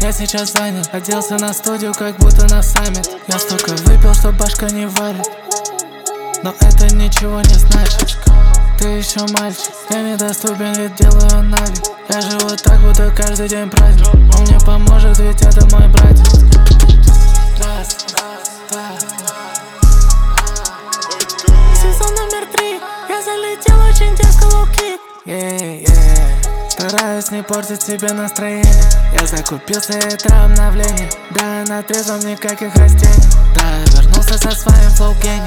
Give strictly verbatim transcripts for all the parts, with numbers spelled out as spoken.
Я сейчас занят, оделся на студию, как будто на саммит. Я столько выпил, что башка не варит, но это ничего не значит. Ты еще мальчик, я недоступен, ведь делаю навик. Я живу так, будто каждый день праздник. Он мне поможет, ведь это мой братик. Раз, два. Сезон номер три, я залетел очень дерзко лоу-кик. Yeah, yeah. Стараюсь не портить себе настроение. Я закупился, это обновление. Да, я на трезвом, никаких растений. Да, я вернулся со своим флоу-гением.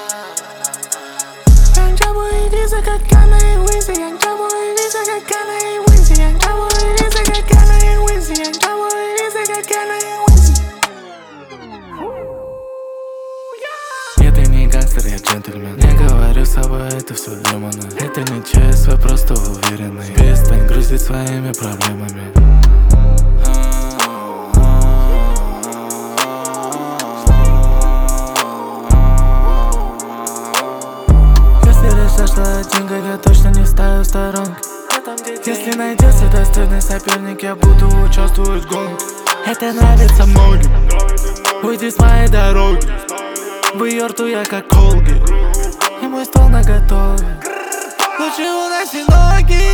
Янчабу и Виза, как Кана и Уизи. Янчабу и Виза, как Кана и Уизи. Янчабу и Виза, как Кана и Уизи. Янчабу и Виза, как Кана и Уизи. Нет, я не гангстер, я джентльмен. Не говорю с собой, это все демоны. Это не честно, вы просто уверенный. Перестань грузить своими проблемами. Что деньгах я точно не ставлю в сторонке. Если найдется достойный соперник, я буду участвовать в гонке. Это нравится многим. Уйди с моей дороги. В ее рту я как Колби, и мой стол наготове. Лучше уноси ноги.